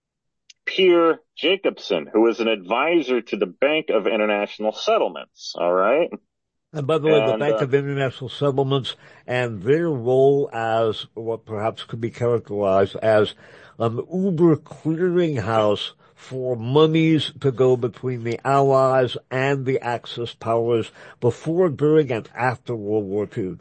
Pierre Jacobson, who is an advisor to the Bank of International Settlements. All right. And by the way, the And, Bank uh, of International Settlements and their role as what perhaps could be characterized as an Uber clearinghouse for monies to go between the Allies and the Axis powers before, during, and after World War Two.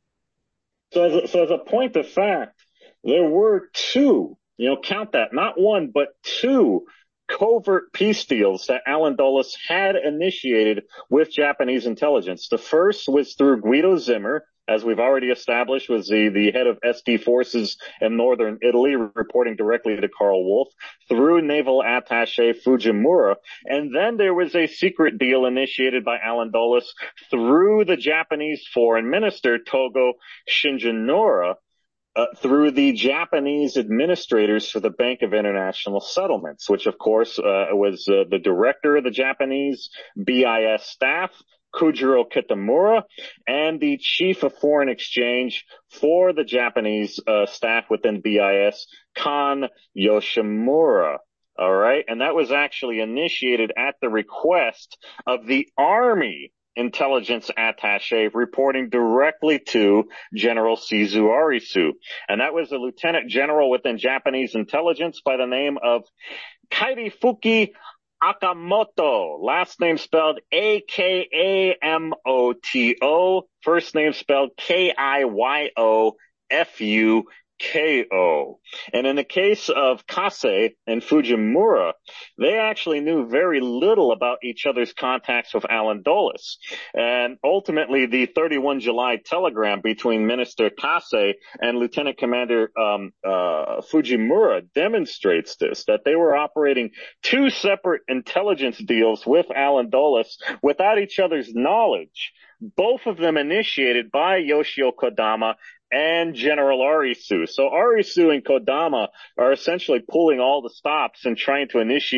So as a, so as a point of fact, there were two, you know, count that, not one, but two covert peace deals that Alan Dulles had initiated with Japanese intelligence. The first was through Guido Zimmer, as we've already established, was the, the head of S D forces in northern Italy, reporting directly to Karl Wolff, through naval attaché Fujimura. And then there was a secret deal initiated by Alan Dulles through the Japanese foreign minister, Togo Shinjanori, Uh, through the Japanese administrators for the Bank of International Settlements, which of course uh, was uh, the director of the Japanese B I S staff, Kujiro Kitamura, and the chief of foreign exchange for the Japanese uh, staff within B I S, Kan Yoshimura. All right. And that was actually initiated at the request of the Army intelligence attaché reporting directly to General Shizu Arisu. And that was a lieutenant general within Japanese intelligence by the name of Kairifuki Akamoto, last name spelled A K A M O T O, first name spelled K I Y O F U K O. And in the case of Kase and Fujimura, they actually knew very little about each other's contacts with Alan Dulles. And ultimately, the thirty-first of July telegram between Minister Kase and Lieutenant Commander um, uh, Fujimura demonstrates this, that they were operating two separate intelligence deals with Alan Dulles without each other's knowledge, both of them initiated by Yoshio Kodama and General Arisu. So Arisu and Kodama are essentially pulling all the stops and trying to initiate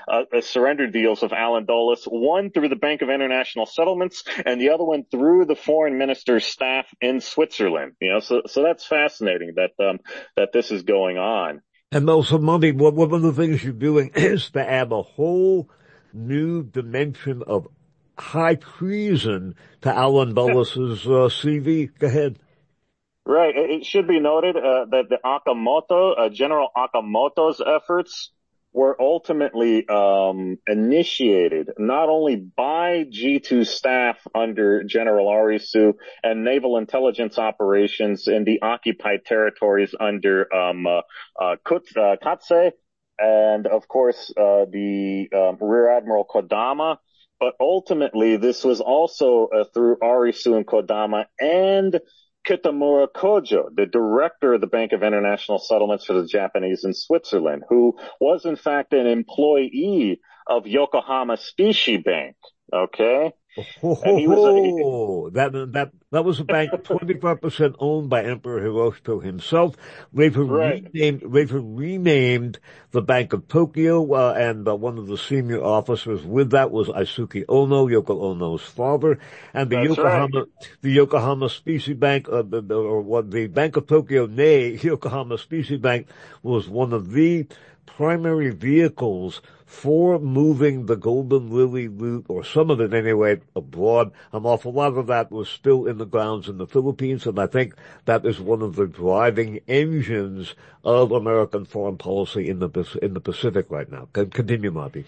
uh, uh, surrender deals of Allen Dulles, one through the Bank of International Settlements and the other one through the foreign minister's staff in Switzerland. You know, so, so that's fascinating that, um, that this is going on. And also, Monty, one one of the things you're doing is to add a whole new dimension of high treason to Allen Dulles' uh, C V. Go ahead. Right. It should be noted uh, that the Okamoto, uh, General Okamoto's efforts were ultimately um, initiated not only by G two staff under General Arisu and naval intelligence operations in the occupied territories under um, uh, uh, Katse and, of course, uh, the um, Rear Admiral Kodama, but ultimately this was also uh, through Arisu and Kodama and Kitamura Kojo, the director of the Bank of International Settlements for the Japanese in Switzerland, who was in fact an employee of Yokohama Specie Bank. Okay. Oh, ho, he was ho. A, that that that was a bank twenty-five percent owned by Emperor Hirohito himself. Later right. renamed, later renamed the Bank of Tokyo, uh, and uh, one of the senior officers with that was Isuke Ono, Yoko Ono's father, and the That's Yokohama right. the Yokohama Specie Bank, uh, the, the, or what the Bank of Tokyo, nay Yokohama Specie Bank, was one of the primary vehicles for moving the Golden Lily loot, or some of it anyway, abroad. An awful lot of that was still in the grounds in the Philippines, and I think that is one of the driving engines of American foreign policy in the in the Pacific right now. Continue, Marty.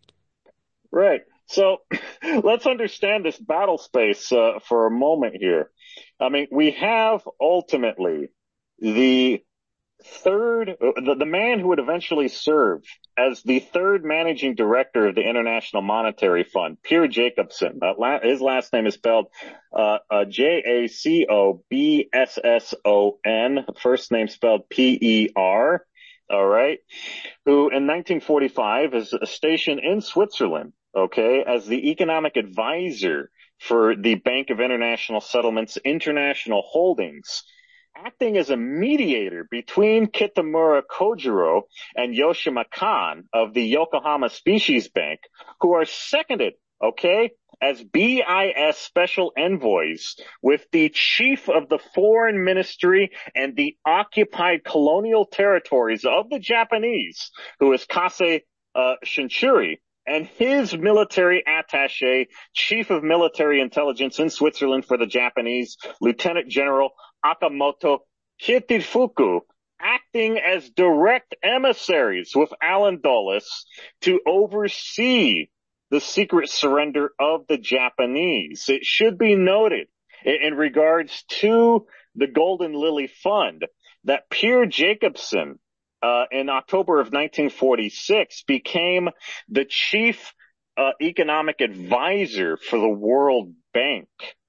Right. So let's understand this battle space uh, for a moment here. I mean, we have ultimately the third, the, the man who would eventually serve as the third managing director of the International Monetary Fund, Pierre Jacobson. Uh, la- his last name is spelled uh, uh, J A C O B S S O N, first name spelled P E R, all right, who in nineteen forty-five is stationed in Switzerland, okay, as the economic advisor for the Bank of International Settlements International Holdings, acting as a mediator between Kitamura Kojiro and Yoshima Kan of the Yokohama Species Bank, who are seconded, okay, as B I S special envoys with the chief of the foreign ministry and the occupied colonial territories of the Japanese, who is Kase uh, Shinchuri, and his military attaché, chief of military intelligence in Switzerland for the Japanese, Lieutenant General Akamoto Kitifuku, acting as direct emissaries with Allen Dulles to oversee the secret surrender of the Japanese. It should be noted in, in regards to the Golden Lily Fund that Pierre Jacobson, uh, in October of nineteen forty-six, became the chief uh, economic advisor for the World Bank.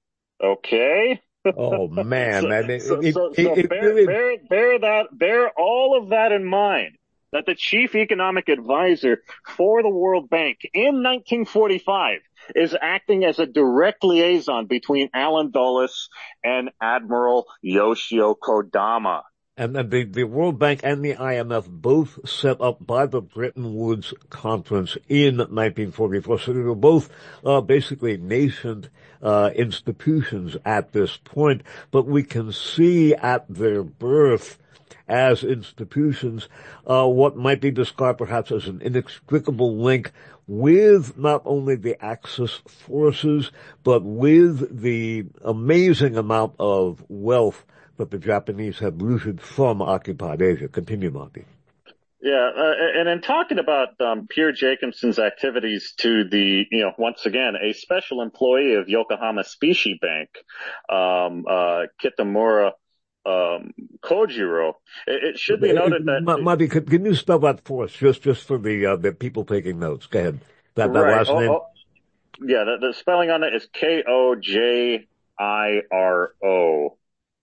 Okay? Oh man, so, man. It, so, it, so, it, so it bear, really... bear, bear that, bear all of that in mind, that the chief economic advisor for the World Bank in nineteen forty-five is acting as a direct liaison between Allen Dulles and Admiral Yoshio Kodama. And the, the World Bank and the I M F both set up by the Bretton Woods Conference in nineteen forty-four. So they were both uh, basically nascent uh, institutions at this point. But we can see at their birth as institutions uh, what might be described perhaps as an inextricable link with not only the Axis forces, but with the amazing amount of wealth that the Japanese have looted from occupied Asia. Continue, Monty. Yeah, uh, and in talking about um, Pierre Jacobson's activities to the, you know, once again, a special employee of Yokohama Specie Bank, um, uh, Kitamura um, Kojiro, it, it should be noted that... Monty, can, can you spell that for us, just just for the uh, the people taking notes? Go ahead. That, that right. last oh, name? Oh, yeah, the, the spelling on it is K O J I R O.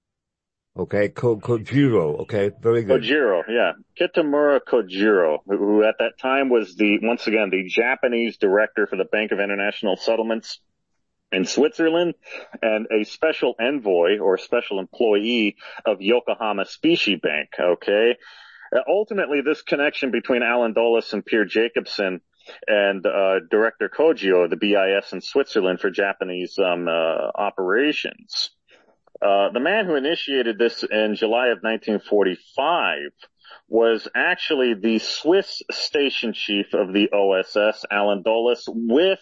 Okay, Ko, Kojiro. Okay, very good. Kojiro, yeah. Kitamura Kojiro, who, who at that time was the, once again, the Japanese director for the Bank of International Settlements in Switzerland and a special envoy or special employee of Yokohama Specie Bank, okay? Uh, ultimately, this connection between Allen Dulles and Pierre Jacobson and uh, Director Kojio of the B I S in Switzerland for Japanese um, uh, operations. Uh, the man who initiated this in July of nineteen forty-five was actually the Swiss station chief of the O S S, Alan Dulles, with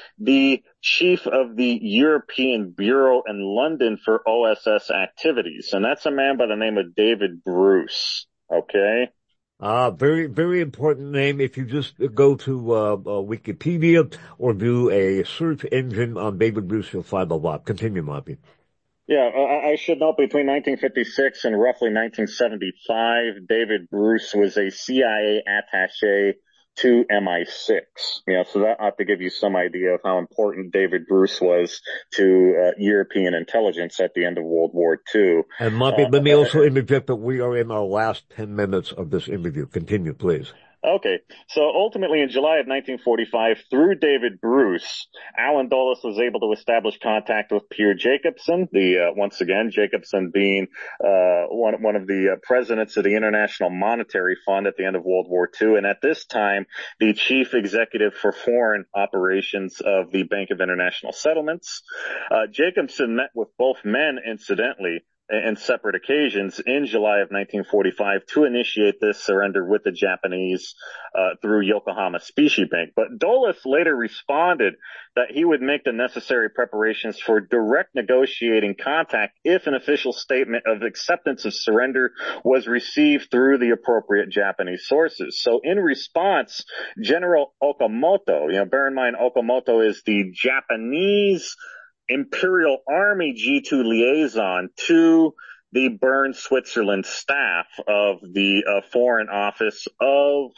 the chief of the European Bureau in London for O S S activities. And that's a man by the name of David Bruce. Okay? Ah, very, very important name. If you just go to uh, uh, Wikipedia or do a search engine on David Bruce, you'll find a lot. Continue, Moppy. Yeah, I, I should note between nineteen fifty-six and roughly nineteen seventy-five, David Bruce was a C I A attaché to M I six. Yeah, so that ought to give you some idea of how important David Bruce was to uh, European intelligence at the end of World War Two. And Moppy, uh, let me also interject that we are in our last ten minutes of this interview. Continue, please. Okay, so ultimately in July of nineteen forty-five, through David Bruce, Alan Dulles was able to establish contact with Pierre Jacobson, the, uh, once again, Jacobson being, uh, one, one of the uh, presidents of the International Monetary Fund at the end of World War Two, and at this time, the chief executive for foreign operations of the Bank of International Settlements. Uh, Jacobson met with both men, incidentally, and separate occasions in July of nineteen forty-five to initiate this surrender with the Japanese uh, through Yokohama Specie Bank. But Dulles later responded that he would make the necessary preparations for direct negotiating contact if an official statement of acceptance of surrender was received through the appropriate Japanese sources. So in response, General Okamoto, you know, bear in mind Okamoto is the Japanese Imperial Army G two liaison to the Bern, Switzerland staff of the uh, Foreign Office of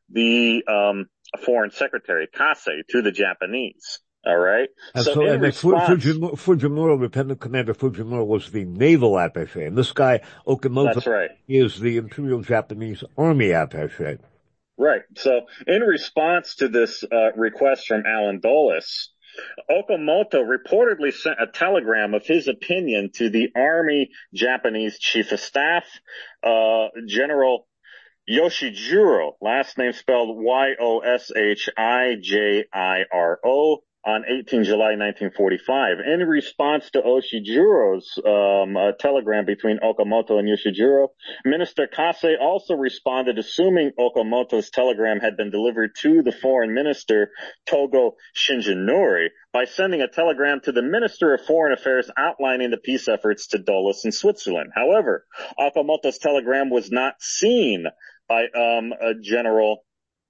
the um, Foreign Secretary, Kase, to the Japanese. All right. And so, so in and response, Fujimura, Fujimura, Lieutenant Commander Fujimura was the naval attaché. And this guy, Okamoto, that's right. is the Imperial Japanese Army attaché. Right. So in response to this uh, request from Alan Dulles, Okamoto reportedly sent a telegram of his opinion to the Army Japanese Chief of Staff, uh, General Yoshijiro, last name spelled Y O S H I J I R O, on the eighteenth of July nineteen forty-five. In response to Oshijiro's um, uh, telegram between Okamoto and Yoshijiro, Minister Kase also responded, assuming Okamoto's telegram had been delivered to the Foreign Minister Togo Shinjanori, by sending a telegram to the Minister of Foreign Affairs outlining the peace efforts to Dulles in Switzerland. However, Okamoto's telegram was not seen by um, uh, General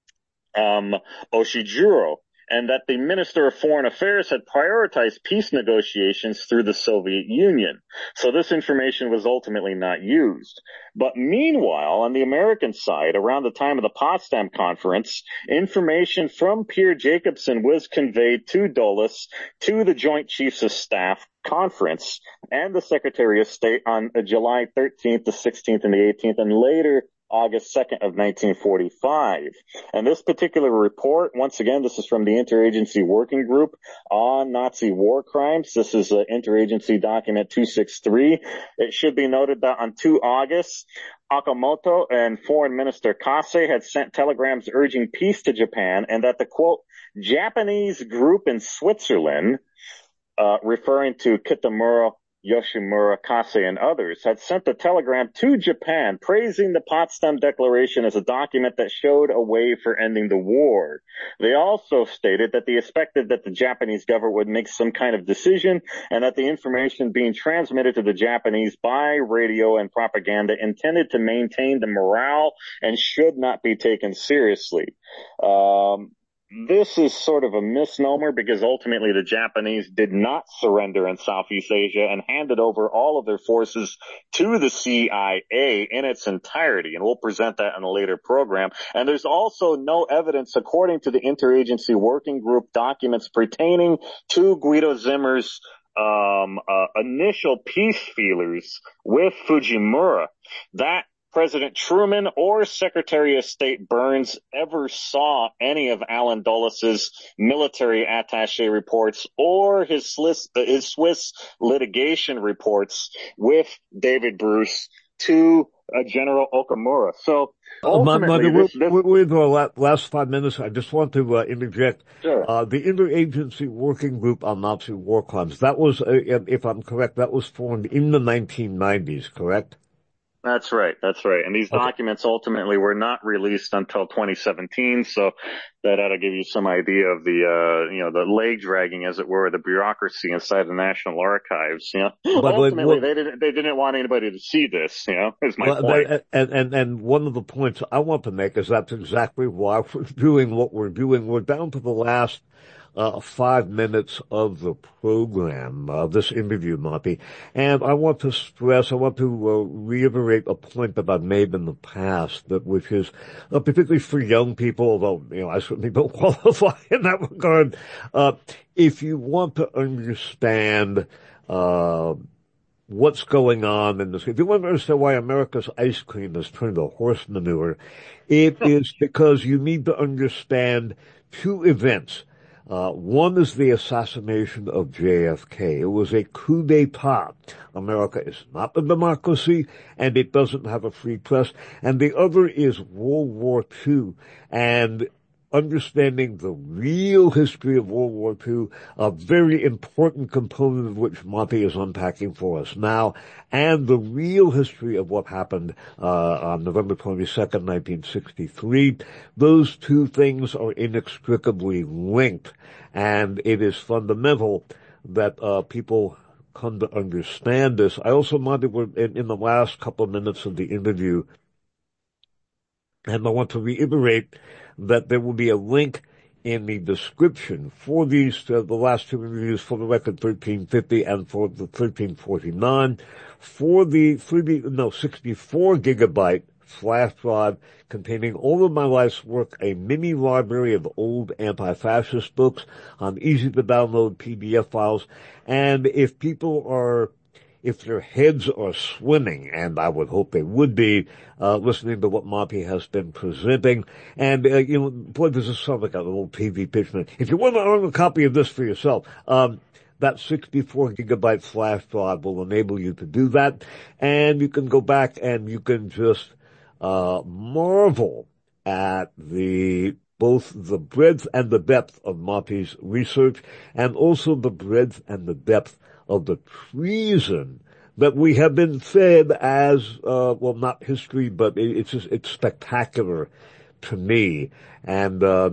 um, Oshijiro, and that the Minister of Foreign Affairs had prioritized peace negotiations through the Soviet Union. So this information was ultimately not used. But meanwhile, on the American side, around the time of the Potsdam Conference, information from Pierre Jacobson was conveyed to Dulles, to the Joint Chiefs of Staff Conference, and the Secretary of State on July thirteenth, the sixteenth, and the eighteenth, and later August second of nineteen forty-five. And this particular report, once again, this is from the Interagency Working Group on Nazi War Crimes. This is uh, Interagency Document two sixty-three. It should be noted that on the second of August, Okamoto and Foreign Minister Kase had sent telegrams urging peace to Japan, and that the, quote, Japanese group in Switzerland, uh, referring to Kitamura, Yoshimura, Kase, and others, had sent a telegram to Japan praising the Potsdam Declaration as a document that showed a way for ending the war. They also stated that they expected that the Japanese government would make some kind of decision, and that the information being transmitted to the Japanese by radio and propaganda intended to maintain the morale and should not be taken seriously. Um, This is sort of a misnomer because ultimately the Japanese did not surrender in Southeast Asia and handed over all of their forces to the C I A in its entirety, and we'll present that in a later program. And there's also no evidence, according to the Interagency Working Group documents pertaining to Guido Zimmer's um, uh, initial peace feelers with Fujimura, that President Truman or Secretary of State Burns ever saw any of Alan Dulles' military attaché reports or his Swiss, his Swiss litigation reports with David Bruce to uh, General Okamura. So Uh, my mother, ultimately, we're, this, this, we're, we're in the last five minutes. I just want to uh, interject. sure. Uh, the Interagency Working Group on Nazi War Crimes, that was, uh, if I'm correct, that was formed in the nineteen nineties, correct? That's right. That's right. And these Okay. documents ultimately were not released until twenty seventeen. So that ought to give you some idea of the, uh, you know, the leg dragging, as it were, the bureaucracy inside the National Archives. You know, By the way, ultimately what, they didn't, they didn't want anybody to see this, you know, is my well, point. and, and, and one of the points I want to make is that's exactly why we're doing what we're doing. We're down to the last uh, five minutes of the program, uh, this interview, Monty. And I want to stress, I want to uh, reiterate a point that I've made in the past, that which is uh, particularly for young people, although, you know, I certainly don't qualify in that regard. Uh, if you want to understand, uh, what's going on in this. If you want to understand why America's ice cream has turned to horse manure, it is because you need to understand two events. Uh, one is the assassination of J F K. It was a coup d'etat. America is not a democracy, and it doesn't have a free press. And the other is World War Two. And understanding the real history of World War Two, a very important component of which Monty is unpacking for us now, and the real history of what happened uh, on November twenty-second, nineteen sixty-three. Those two things are inextricably linked, and it is fundamental that uh, people come to understand this. I also, Monty, were in, in the last couple of minutes of the interview, and I want to reiterate that there will be a link in the description for these, uh, the last two interviews, for the record thirteen fifty and for the thirteen forty-nine, for the three, no, sixty-four gigabyte flash drive containing all of my life's work, a mini library of old anti-fascist books on easy to download P D F files. And if people are if their heads are swimming, and I would hope they would be, uh, listening to what Monty has been presenting. And, uh, you know, boy, does this sound like a little T V pitch, man. If you want to own a copy of this for yourself, um, that sixty-four gigabyte flash drive will enable you to do that. And you can go back and you can just, uh, marvel at the both the breadth and the depth of Monty's research, and also the breadth and the depth of the treason that we have been fed as, uh, well, not history, but it's just, it's spectacular to me. And, uh,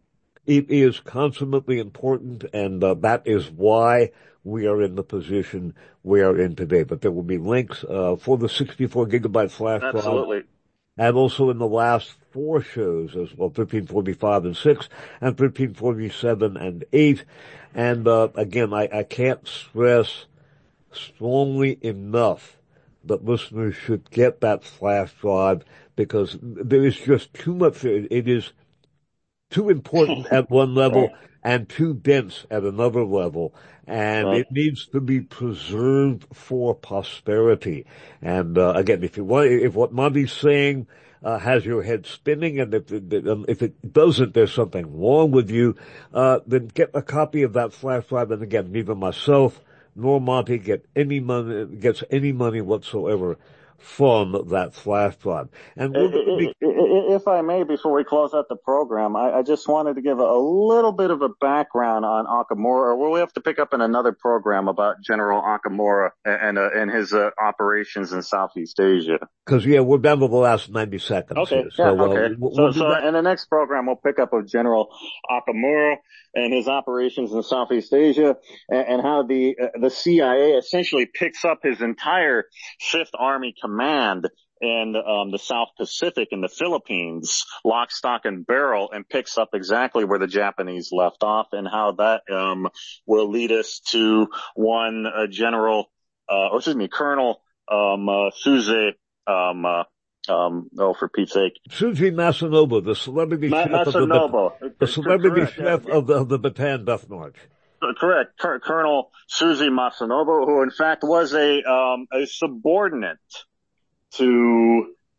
it is consummately important, and, uh, that is why we are in the position we are in today. But there will be links, uh, for the sixty-four gigabyte flash drive. Absolutely. And also in the last four shows as well, thirteen forty-five and six, and thirteen forty-seven and eight. And, uh, again, I, I can't stress strongly enough that listeners should get that flash drive, because there is just too much. It is too important at one level Right. and too dense at another level. And Right. it needs to be preserved for posterity. And, uh, again, if you want, if what Monty's saying, uh, has your head spinning, and if it, um, if it doesn't, there's something wrong with you, uh, then get a copy of that flash drive. And again, neither myself nor Monty get any money, gets any money whatsoever from that flash drive. And we're going to be, If I may, before we close out the program, I, I just wanted to give a, a little bit of a background on Okamura, or we'll have to pick up in another program about General Okamura and uh, and his uh, operations in Southeast Asia. Because, yeah, we're down to the last ninety seconds Okay, here. So, yeah, uh, okay. we'll, So, we'll do so that. in the next program, we'll pick up with General Okamura and his operations in Southeast Asia, and, and how the uh, the C I A essentially picks up his entire Fifth Army Command in um, the South Pacific in the Philippines, lock, stock, and barrel, and picks up exactly where the Japanese left off, and how that um, will lead us to one uh, General, uh, or excuse me, Colonel um, uh, Suze. Um, uh, Um, oh, for Pete's sake. Suji Masanobu, the celebrity Ma- chef of the, Bat- Masanobu. the celebrity Correct. chef Yeah. of the, of the Bataan Death March. Correct. Col- Colonel Suzy Masanobu, who in fact was a, um, a subordinate to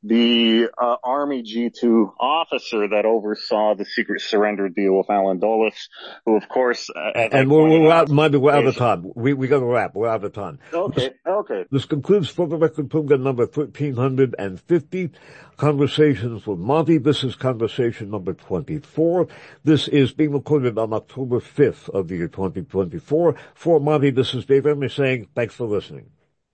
the uh, Army G two officer that oversaw the secret surrender deal with Alan Dulles, who, of course, uh, as and I we're, we're out, out, Monday, we're out of time. We we got to wrap. We're out of time. Okay, this, okay. This concludes For the Record program number thirteen fifty. Conversations with Monty. This is conversation number twenty-four. This is being recorded on October fifth of the year twenty twenty-four. For Monty, this is Dave Emory saying thanks for listening.